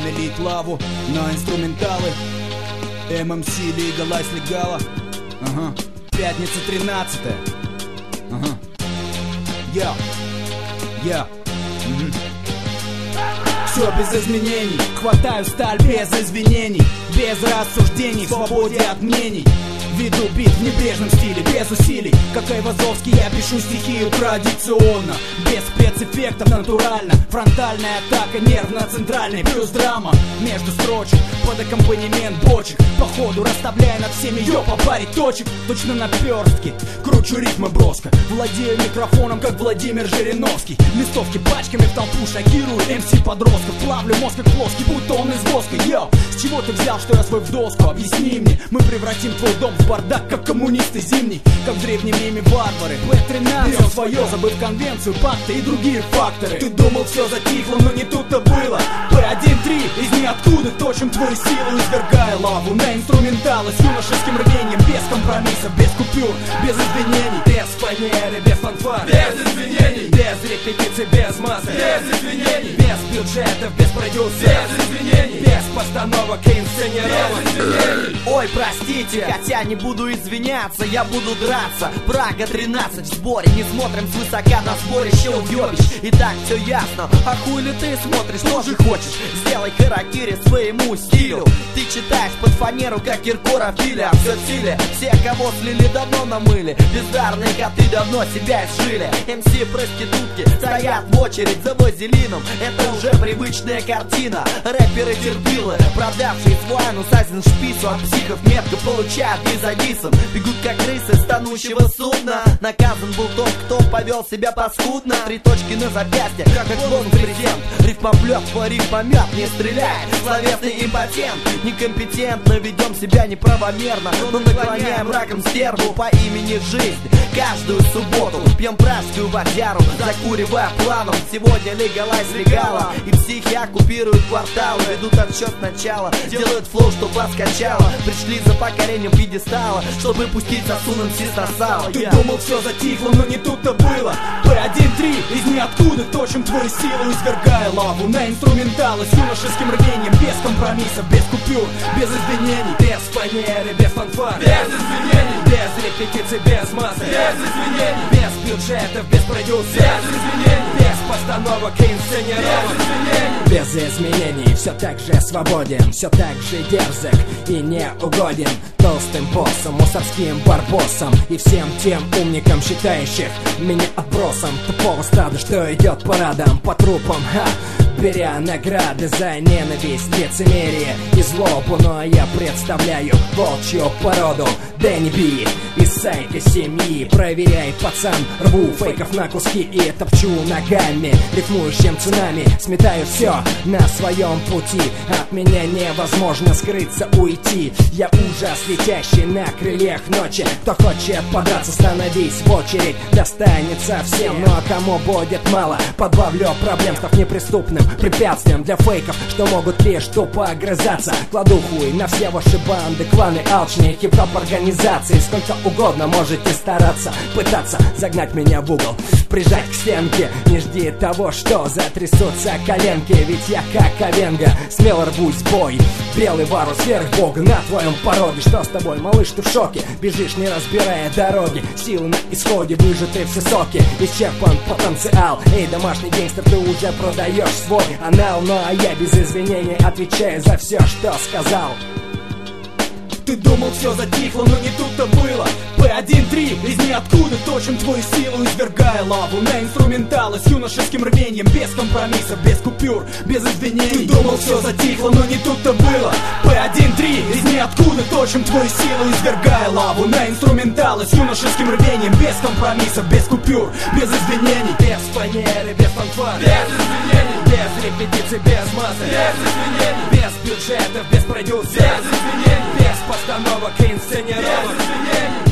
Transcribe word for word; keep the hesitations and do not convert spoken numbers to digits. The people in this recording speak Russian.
лить лаву на инструменталы. эм эм си Legalize Legala. Ага. Пятница тринадцатое. Ага. Я. Я. Угу. Все без изменений, хватаю сталь без извинений, без рассуждений, в свободе от мнений. Веду бит в небрежном стиле, без усилий. Как Айвазовский я пишу стихию традиционно, без спецэффектов, натурально. Фронтальная атака, нервно-центральный, плюс драма между строчек, под аккомпанемент бочек. По ходу расставляя над всеми ее по паре точек. Точно наперстки, кручу ритмы броско. Владею микрофоном, как Владимир Жириновский. Листовки пачками в толпу шокирую эм си подростков. Плавлю мозг как плоский, будто он из воска. Йоу, с чего ты взял, что я свой в доску? Объясни мне, мы превратим твой дом в бардак, как коммунисты зимний, как в древнем Риме варвары. бэ тринадцать берем свое, забыв конвенцию, пакты и другие факторы. Ты думал, все затихло, но не тут-то было. бэ один три из ниоткуда точим твою силу, извергая лаву на инструменталы с юношеским рвением, без компромиссов, без купюр, без извинений, без фанеры, без фанфар, без извинений, без репетиций, без массы, без извинений, без бюджетов, без продюсеров, без извинений, без постановок и инсценировок, без извинений. Ой, простите, хотя не буду извиняться, я буду драться. Прага тринадцать в сборе, не смотрим свысока на сборище уебищ. И так все ясно, а хуй ли ты смотришь, что же хочешь? Сделай харакири своему стилю. Ты читаешь под фанеру, как Киркоров Филя. Все в силе, все, кого слили, давно намыли. Бездарные коты давно себя изжили. эм си проститутки стоят в очередь за вазелином. Это уже привычная картина. Рэперы терпилы, продавшие свой анус азеншпицу от психов метко получают визадисом. Бегут как крысы с тонущего судна. Наказан был тот, кто повел себя паскудно. Три точки на запястье, как клоун президент. Рифмоплет, рифмомет, не стреляй. Словесный импотент, некомпетентно ведем себя неправомерно, но наклоняем раком стерву по имени жизнь. Каждую субботу пьем пражскую водяру, закуривая планом. Сегодня Legalize Legala, и психи оккупируют кварталы. Ведут отсчет сначала, делают флоу, чтоб вас качало. Пришли за покорением пьедестала, чтобы пустить сосун эм си на сало. Ты думал, все затихло, но не тут-то было. бэ один три из ниоткуда точим твою силу, извергая лаву на инструменталы с юношеским рвением, без компромиссов, без купюр, без извинений, без фанеры, без фанфар, без извинений, без репетиций, без массы, без извинений, без бюджетов, без продюсеров, без извинений, без постановок и инсценировок, без изменений. Без изменений, все так же свободен, все так же дерзок и не угоден толстым боссом, мусорским барбоссом и всем тем умникам, считающих меня отбросом тупого стада, что идет парадом по трупам, ха, беря награды за ненависть, лицемерие и злобу. Ну а я представляю волчью породу Дэнни Би из сайта семьи. Проверяй, пацан, рву фейков на куски и топчу ногами, рифмующим цунами, сметаю все на своем пути. От меня невозможно скрыться, уйти. Я ужас, летящий на крыльях ночи. Кто хочет подраться, становись в очередь. Достанется всем, но кому будет мало, подбавлю проблем, став неприступным препятствием для фейков, что могут лишь тупо огрызаться. Кладу хуй на все ваши банды, кланы, алчные хип-хоп организации. Сколько угодно можете стараться, пытаться загнать меня в угол, прижать к стенке. Не жди того, что затрясутся коленки, ведь я как Овенга смело рвусь в бой. Белый варус сверх бога на твоем пороге. Что с тобой, малыш, ты в шоке? Бежишь, не разбирая дороги, силы на исходе, выжаты все соки, исчерпан потенциал. Эй, домашний гангстер, ты уже продаешь свой анал. Ну а я без извинений отвечаю за все, что сказал. Ты думал, все затихло, но не тут-то было. бэ один три из ниоткуда точим твою силу, извергая лаву на инструменталы с юношеским рвением, без компромиссов, без купюр, без извинений. Ты думал, все затихло, но не тут-то было. бэ один три из ниоткуда точим твою силу, извергая лаву на инструменталы с юношеским рвением, без компромиссов, без купюр, без извинений, без фанеры, без фанфар, без извинений, без репетиций, без массы, без извинений, без бюджетов, без продюсеров, без извинений, без постановок и инсценировок, без извинений.